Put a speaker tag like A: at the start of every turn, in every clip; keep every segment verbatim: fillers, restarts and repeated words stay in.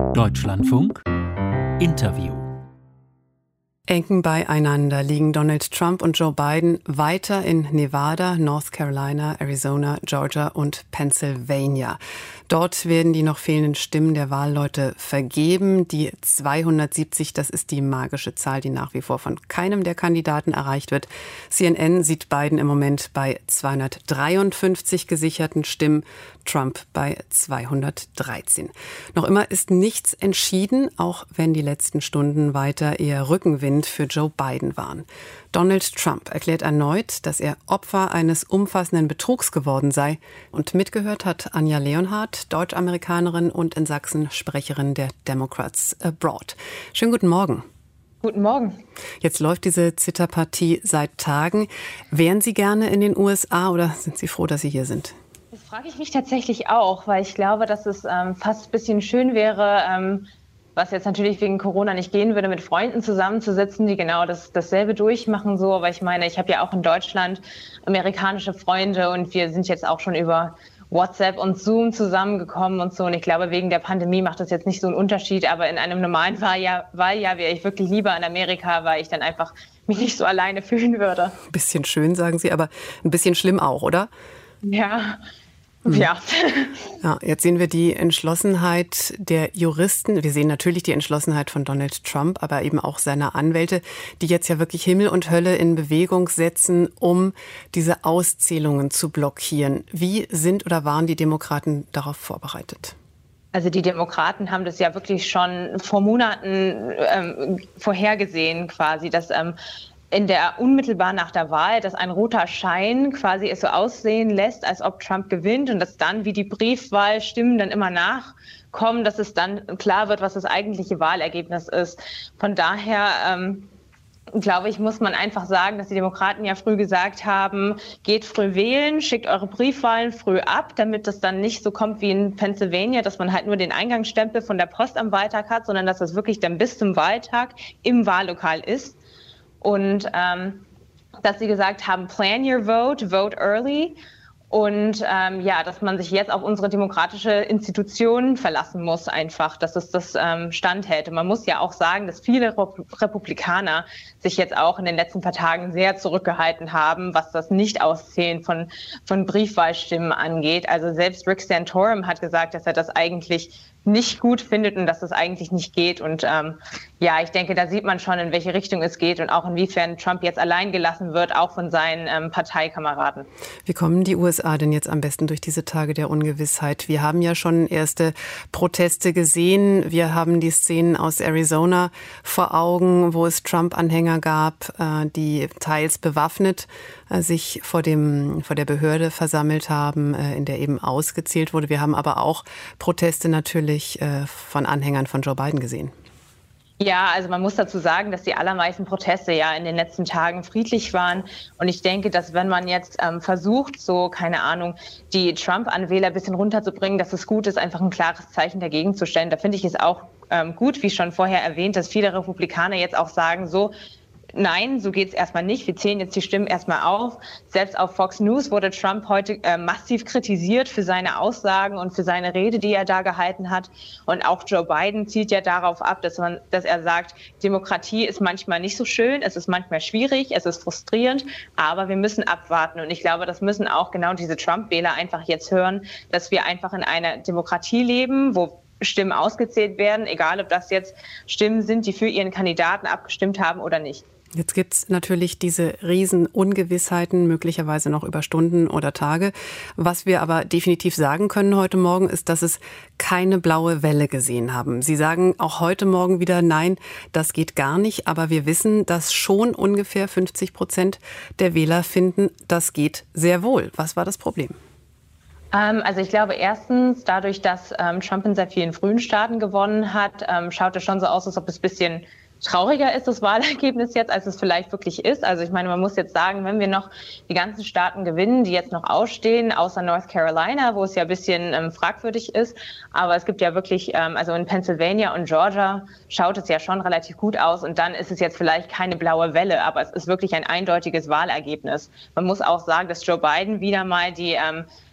A: Deutschlandfunk Interview.
B: Eng beieinander liegen Donald Trump und Joe Biden weiter in Nevada, North Carolina, Arizona, Georgia und Pennsylvania. Dort werden die noch fehlenden Stimmen der Wahlleute vergeben. Die zweihundertsiebzig, das ist die magische Zahl, die nach wie vor von keinem der Kandidaten erreicht wird. C N N sieht Biden im Moment bei zweihundertdreiundfünfzig gesicherten Stimmen, Trump bei zweihundertdreizehn. Noch immer ist nichts entschieden, auch wenn die letzten Stunden weiter eher Rückenwind für Joe Biden waren. Donald Trump erklärt erneut, dass er Opfer eines umfassenden Betrugs geworden sei. Und mitgehört hat Anja Leonhardt, Deutsch-Amerikanerin und in Sachsen Sprecherin der Democrats Abroad. Schönen guten Morgen.
C: Guten Morgen.
B: Jetzt läuft diese Zitterpartie seit Tagen. Wären Sie gerne in den U S A oder sind Sie froh, dass Sie hier sind?
C: Das frage ich mich tatsächlich auch, weil ich glaube, dass es ähm, fast ein bisschen schön wäre, ähm, was jetzt natürlich wegen Corona nicht gehen würde, mit Freunden zusammenzusitzen, die genau das, dasselbe durchmachen. So, aber ich meine, ich habe ja auch in Deutschland amerikanische Freunde und wir sind jetzt auch schon über WhatsApp und Zoom zusammengekommen und so. Und ich glaube, wegen der Pandemie macht das jetzt nicht so einen Unterschied. Aber in einem normalen Wahljahr, Wahljahr wäre ich wirklich lieber in Amerika, weil ich dann einfach mich nicht so alleine fühlen würde.
B: Ein bisschen schön, sagen Sie, aber ein bisschen schlimm auch, oder?
C: Ja. Ja.
B: Ja, jetzt sehen wir die Entschlossenheit der Juristen. Wir sehen natürlich die Entschlossenheit von Donald Trump, aber eben auch seiner Anwälte, die jetzt ja wirklich Himmel und Hölle in Bewegung setzen, um diese Auszählungen zu blockieren. Wie sind oder waren die Demokraten darauf vorbereitet?
C: Also die Demokraten haben das ja wirklich schon vor Monaten ähm, vorhergesehen, quasi, dass ähm, in der unmittelbar nach der Wahl, dass ein roter Schein quasi es so aussehen lässt, als ob Trump gewinnt und dass dann, wie die Briefwahlstimmen dann immer nachkommen, dass es dann klar wird, was das eigentliche Wahlergebnis ist. Von daher ähm, glaube ich, muss man einfach sagen, dass die Demokraten ja früh gesagt haben, geht früh wählen, schickt eure Briefwahlen früh ab, damit das dann nicht so kommt wie in Pennsylvania, dass man halt nur den Eingangsstempel von der Post am Wahltag hat, sondern dass das wirklich dann bis zum Wahltag im Wahllokal ist. Und ähm, dass sie gesagt haben, plan your vote, vote early. Und ähm, ja, dass man sich jetzt auf unsere demokratische Institutionen verlassen muss einfach, dass es das ähm, standhält. Und man muss ja auch sagen, dass viele Republikaner sich jetzt auch in den letzten paar Tagen sehr zurückgehalten haben, was das Nicht-Auszählen von, von Briefwahlstimmen angeht. Also selbst Rick Santorum hat gesagt, dass er das eigentlich nicht gut findet und dass das eigentlich nicht geht. Und ähm, ja, ich denke, da sieht man schon, in welche Richtung es geht und auch inwiefern Trump jetzt allein gelassen wird, auch von seinen ähm, Parteikameraden.
B: Wie kommen die U S A denn jetzt am besten durch diese Tage der Ungewissheit? Wir haben ja schon erste Proteste gesehen. Wir haben die Szenen aus Arizona vor Augen, wo es Trump-Anhänger gab, äh, die teils bewaffnet äh, sich vor dem, vor der Behörde versammelt haben, äh, in der eben ausgezählt wurde. Wir haben aber auch Proteste natürlich von Anhängern von Joe Biden gesehen.
C: Ja, also man muss dazu sagen, dass die allermeisten Proteste ja in den letzten Tagen friedlich waren. Und ich denke, dass wenn man jetzt ähm, versucht, so, keine Ahnung, die Trump-Anwähler ein bisschen runterzubringen, dass es gut ist, einfach ein klares Zeichen dagegen zu stellen. Da finde ich es auch ähm, gut, wie schon vorher erwähnt, dass viele Republikaner jetzt auch sagen, so, nein, so geht's erstmal nicht. Wir zählen jetzt die Stimmen erstmal auf. Selbst auf Fox News wurde Trump heute äh, massiv kritisiert für seine Aussagen und für seine Rede, die er da gehalten hat. Und auch Joe Biden zielt ja darauf ab, dass man, dass er sagt, Demokratie ist manchmal nicht so schön, es ist manchmal schwierig, es ist frustrierend, aber wir müssen abwarten. Und ich glaube, das müssen auch genau diese Trump-Wähler einfach jetzt hören, dass wir einfach in einer Demokratie leben, wo Stimmen ausgezählt werden, egal ob das jetzt Stimmen sind, die für ihren Kandidaten abgestimmt haben oder nicht.
B: Jetzt gibt's natürlich diese riesen Ungewissheiten, möglicherweise noch über Stunden oder Tage. Was wir aber definitiv sagen können heute Morgen, ist, dass es keine blaue Welle gesehen haben. Sie sagen auch heute Morgen wieder, nein, das geht gar nicht. Aber wir wissen, dass schon ungefähr fünfzig Prozent der Wähler finden, das geht sehr wohl. Was war das Problem?
C: Also ich glaube erstens, dadurch, dass ähm, Trump in sehr vielen frühen Staaten gewonnen hat, ähm, schaut es schon so aus, als ob es ein bisschen trauriger ist, das Wahlergebnis jetzt, als es vielleicht wirklich ist. Also ich meine, man muss jetzt sagen, wenn wir noch die ganzen Staaten gewinnen, die jetzt noch ausstehen, außer North Carolina, wo es ja ein bisschen ähm, fragwürdig ist, aber es gibt ja wirklich, ähm, also in Pennsylvania und Georgia schaut es ja schon relativ gut aus und dann ist es jetzt vielleicht keine blaue Welle, aber es ist wirklich ein eindeutiges Wahlergebnis. Man muss auch sagen, dass Joe Biden wieder mal die ähm,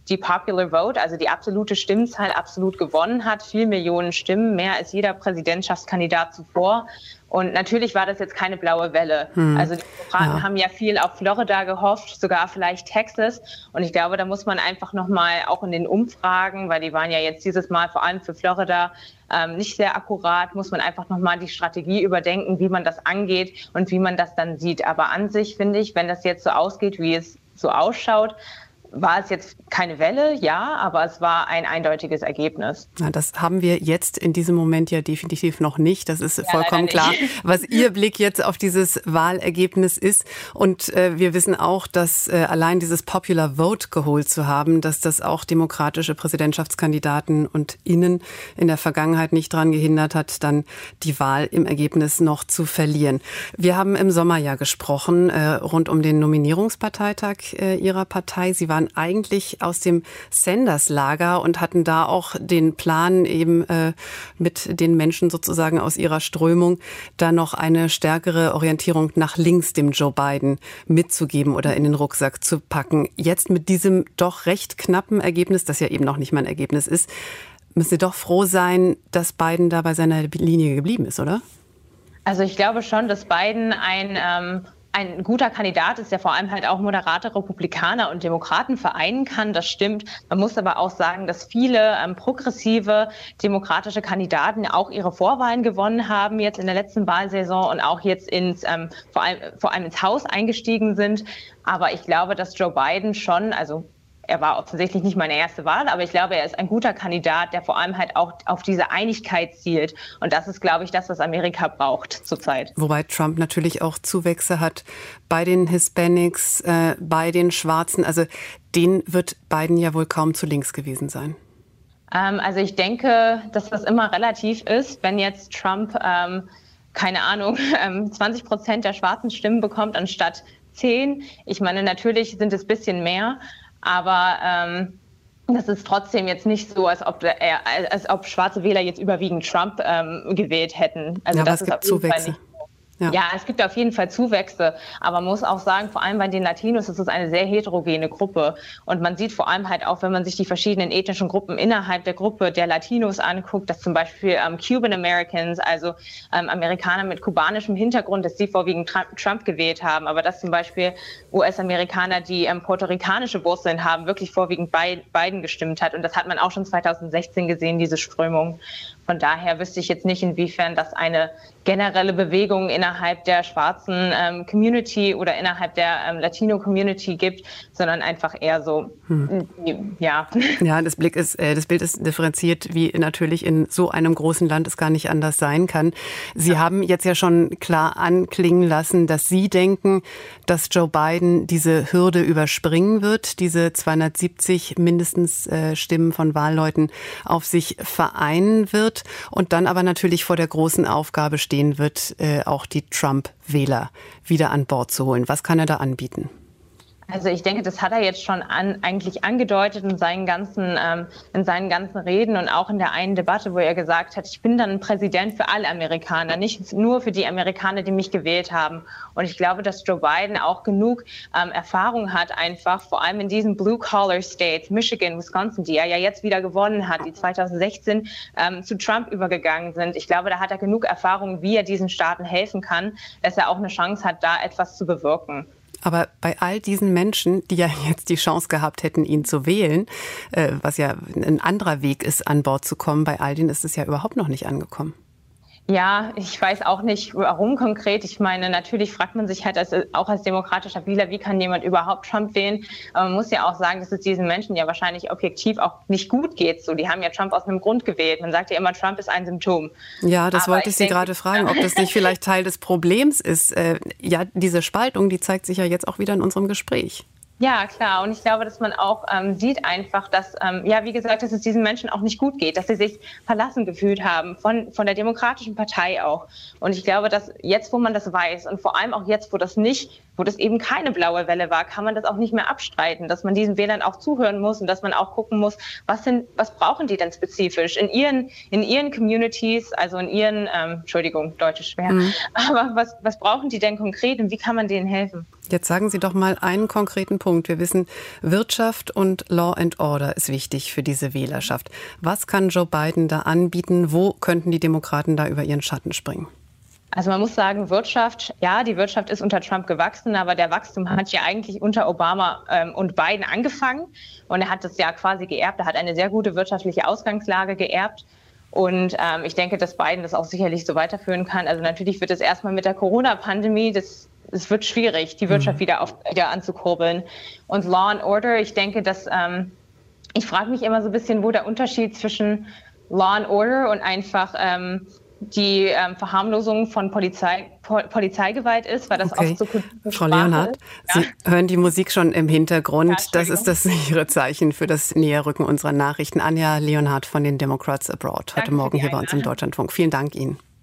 C: die Popular Vote, also die absolute Stimmenzahl, absolut gewonnen hat. Vier Millionen Stimmen, mehr als jeder Präsidentschaftskandidat zuvor. Und natürlich war das jetzt keine blaue Welle. Hm. Also die Demokraten ja. haben ja viel auf Florida gehofft, sogar vielleicht Texas. Und ich glaube, da muss man einfach nochmal auch in den Umfragen, weil die waren ja jetzt dieses Mal vor allem für Florida ähm, nicht sehr akkurat, muss man einfach nochmal die Strategie überdenken, wie man das angeht und wie man das dann sieht. Aber an sich finde ich, wenn das jetzt so ausgeht, wie es so ausschaut, war es jetzt keine Welle, ja, aber es war ein eindeutiges Ergebnis.
B: Na, das haben wir jetzt in diesem Moment ja definitiv noch nicht. Das ist ja, vollkommen klar, was Ihr Blick jetzt auf dieses Wahlergebnis ist. Und äh, wir wissen auch, dass äh, allein dieses Popular Vote geholt zu haben, dass das auch demokratische Präsidentschaftskandidaten und Innen in der Vergangenheit nicht daran gehindert hat, dann die Wahl im Ergebnis noch zu verlieren. Wir haben im Sommer ja gesprochen äh, rund um den Nominierungsparteitag äh, Ihrer Partei. Sie waren eigentlich aus dem Sanders-Lager und hatten da auch den Plan, eben äh, mit den Menschen sozusagen aus ihrer Strömung da noch eine stärkere Orientierung nach links dem Joe Biden mitzugeben oder in den Rucksack zu packen. Jetzt mit diesem doch recht knappen Ergebnis, das ja eben noch nicht mal ein Ergebnis ist, müssen Sie doch froh sein, dass Biden da bei seiner Linie geblieben ist, oder?
C: Also ich glaube schon, dass Biden ein ähm ein guter Kandidat ist, der vor allem halt auch moderate Republikaner und Demokraten vereinen kann. Das stimmt. Man muss aber auch sagen, dass viele ähm, progressive demokratische Kandidaten auch ihre Vorwahlen gewonnen haben jetzt in der letzten Wahlsaison und auch jetzt ins ähm, vor allem vor allem ins Haus eingestiegen sind. Aber ich glaube, dass Joe Biden schon, also er war offensichtlich nicht meine erste Wahl, aber ich glaube, er ist ein guter Kandidat, der vor allem halt auch auf diese Einigkeit zielt. Und das ist, glaube ich, das, was Amerika braucht zurzeit.
B: Wobei Trump natürlich auch Zuwächse hat bei den Hispanics, äh, bei den Schwarzen. Also denen wird Biden ja wohl kaum zu links gewesen sein.
C: Ähm, also ich denke, dass das immer relativ ist, wenn jetzt Trump, ähm, keine Ahnung, ähm, zwanzig Prozent der schwarzen Stimmen bekommt anstatt zehn. Ich meine, natürlich sind es ein bisschen mehr. Aber ähm, das ist trotzdem jetzt nicht so, als ob, er, als ob schwarze Wähler jetzt überwiegend Trump ähm, gewählt hätten. Also
B: ja, aber
C: das
B: es
C: ist
B: gibt
C: auf jeden
B: Zuwächse.
C: Fall nicht. Ja. ja, es gibt auf jeden Fall Zuwächse, aber man muss auch sagen, vor allem bei den Latinos ist es eine sehr heterogene Gruppe und man sieht vor allem halt auch, wenn man sich die verschiedenen ethnischen Gruppen innerhalb der Gruppe der Latinos anguckt, dass zum Beispiel ähm, Cuban Americans, also ähm, Amerikaner mit kubanischem Hintergrund, dass sie vorwiegend Trump, Trump gewählt haben, aber dass zum Beispiel U S-Amerikaner, die ähm, puerto-ricanische Wurzeln haben, wirklich vorwiegend bei Biden gestimmt hat und das hat man auch schon zweitausendsechzehn gesehen, diese Strömung. Von daher wüsste ich jetzt nicht, inwiefern das eine generelle Bewegung innerhalb der schwarzen ähm, Community oder innerhalb der ähm, Latino-Community gibt, sondern einfach eher so, hm. ja.
B: Ja, das, Blick ist, äh, das Bild ist differenziert, wie natürlich in so einem großen Land es gar nicht anders sein kann. Sie ja. haben jetzt ja schon klar anklingen lassen, dass Sie denken, dass Joe Biden diese Hürde überspringen wird, diese zweihundertsiebzig mindestens äh, Stimmen von Wahlleuten auf sich vereinen wird und dann aber natürlich vor der großen Aufgabe stehen wird, äh, auch die Trump-Wähler wieder an Bord zu holen. Was kann er da anbieten?
C: Also ich denke, das hat er jetzt schon an, eigentlich angedeutet in seinen ganzen, ähm, in seinen ganzen Reden und auch in der einen Debatte, wo er gesagt hat, ich bin dann ein Präsident für alle Amerikaner, nicht nur für die Amerikaner, die mich gewählt haben. Und ich glaube, dass Joe Biden auch genug ähm, Erfahrung hat, einfach vor allem in diesen Blue-Collar-States, Michigan, Wisconsin, die er ja jetzt wieder gewonnen hat, die zweitausendsechzehn ähm, zu Trump übergegangen sind. Ich glaube, da hat er genug Erfahrung, wie er diesen Staaten helfen kann, dass er auch eine Chance hat, da etwas zu bewirken.
B: Aber bei all diesen Menschen, die ja jetzt die Chance gehabt hätten, ihn zu wählen, äh, was ja ein anderer Weg ist, an Bord zu kommen, bei all denen ist es ja überhaupt noch nicht angekommen.
C: Ja, ich weiß auch nicht, warum konkret. Ich meine, natürlich fragt man sich halt als, auch als demokratischer Wähler, wie kann jemand überhaupt Trump wählen? Aber man muss ja auch sagen, dass es diesen Menschen ja wahrscheinlich objektiv auch nicht gut geht. So, die haben ja Trump aus einem Grund gewählt. Man sagt ja immer, Trump ist ein Symptom.
B: Ja, das Aber wollte ich, ich Sie denke, gerade fragen, ob das nicht vielleicht Teil des Problems ist. Äh, ja, diese Spaltung, die zeigt sich ja jetzt auch wieder in unserem Gespräch.
C: Ja, klar. Und ich glaube, dass man auch ähm, sieht einfach, dass, ähm, ja, wie gesagt, dass es diesen Menschen auch nicht gut geht, dass sie sich verlassen gefühlt haben von, von der Demokratischen Partei auch. Und ich glaube, dass jetzt, wo man das weiß und vor allem auch jetzt, wo das nicht wo das eben keine blaue Welle war, kann man das auch nicht mehr abstreiten, dass man diesen Wählern auch zuhören muss und dass man auch gucken muss, was sind, was brauchen die denn spezifisch in ihren, in ihren Communities, also in ihren, ähm, Entschuldigung, Deutsch ist schwer, mhm. aber was, was brauchen die denn konkret und wie kann man denen helfen?
B: Jetzt sagen Sie doch mal einen konkreten Punkt. Wir wissen, Wirtschaft und Law and Order ist wichtig für diese Wählerschaft. Was kann Joe Biden da anbieten? Wo könnten die Demokraten da über ihren Schatten springen?
C: Also man muss sagen, Wirtschaft, ja, die Wirtschaft ist unter Trump gewachsen, aber der Wachstum hat ja eigentlich unter Obama ähm, und Biden angefangen. Und er hat das ja quasi geerbt. Er hat eine sehr gute wirtschaftliche Ausgangslage geerbt. Und ähm, ich denke, dass Biden das auch sicherlich so weiterführen kann. Also natürlich wird es erstmal mit der Corona-Pandemie, das es wird schwierig, die Wirtschaft mhm. wieder, auf, wieder anzukurbeln. Und Law and Order, ich denke, dass ähm, ich frage mich immer so ein bisschen, wo der Unterschied zwischen Law and Order und einfach ähm, die ähm, Verharmlosung von Polizei, po- Polizeigewalt ist, weil das
B: okay.
C: oft so gut
B: Frau Leonhardt, ja. Sie hören die Musik schon im Hintergrund. Ja, das ist das sichere Zeichen für das Näherrücken unserer Nachrichten. Anja Leonhardt von den Democrats Abroad, heute Danke Morgen hier bei uns im Deutschlandfunk. Vielen Dank Ihnen.